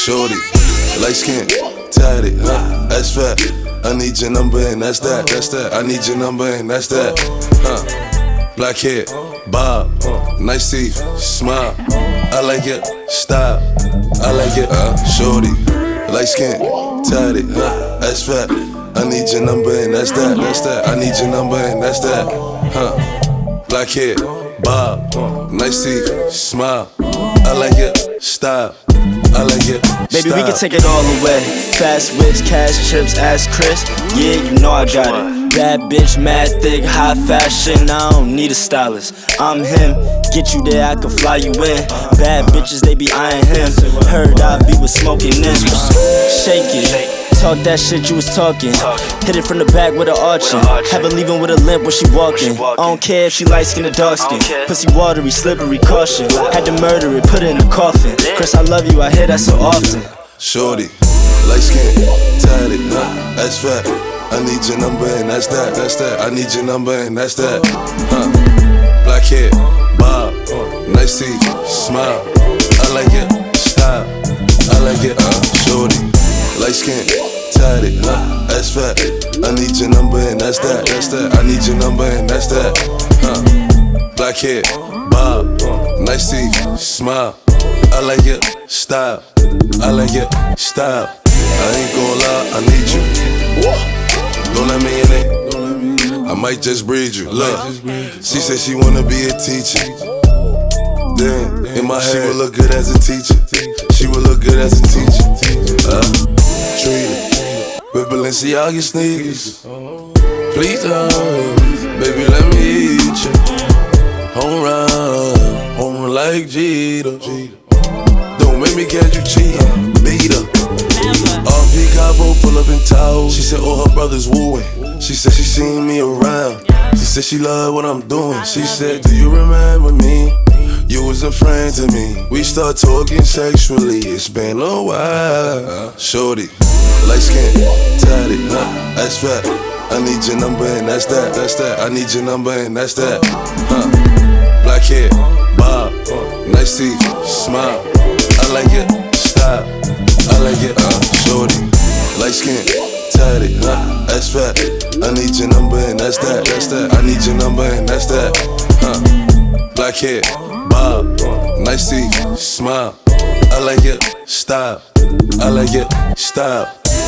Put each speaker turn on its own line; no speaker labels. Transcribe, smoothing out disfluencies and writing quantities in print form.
shorty, light skin, tatted, that's fat. I need your number and that's that. I need your number and that's that. Black hair, bob, nice teeth, smile. I like it, style. I like it, shorty, light skin, tatted, that's fat. I need your number and that's that. I need your number and that's that. Black hair, bob, nice teeth, smile. I like it, style. I like it,
baby, we can take it all away. Fast whips, cash chips, ass Chris. Yeah, you know I got it. Bad bitch, mad thick, high fashion. I don't need a stylist. I'm him. Get you there, I can fly you in. Bad bitches, they be eyeing him. Heard I be with smoking this. Shake it. Talk that shit you was talking. Hit it from the back with an arching. Have her leaving with a limp when she walking. I don't care if she light skin or dark skin. Pussy watery, slippery, caution. Had to murder it, put it in the coffin. Chris, I love you, I hear that so often.
Shorty, light skin, tatted, that's fat. I need your number and that's that. I need your number and that's that. Black hair, bob, nice teeth, smile. I like it, style. I like it, shorty, light skin, tatted, that's fat. I need your number and that's that. I need your number and that's that. Black hair, bob, nice teeth, smile. I like it, style. I like it, style. I ain't gon' lie, I need you. Don't let me in it. I might just breed you. Look, she said she wanna be a teacher. Then in my head, she would look good as a teacher. She would look good as a teacher. Treat her with Balenciaga sneakers. Please, baby, let me eat you. Home run like Jeter. Don't make me catch you cheating, beat her. RP Cabo pull up in Tahoe. She said all her brothers wooing. She said she seen me around. She said she love what I'm doing. She said, do you remember me? You was a friend to me. We start talking sexually. It's been a while. Shorty, light skin, tatted, that's fat. I need your number and that's that. I need your number and that's that. Black hair, bob, nice teeth, smile. I like it, style. I like it, shorty, light skin, tatted, that's fat. I need your number and that's that. I need your number and that's that. Black hair, bob, nice teeth, smile. I like it, style. I like it, style.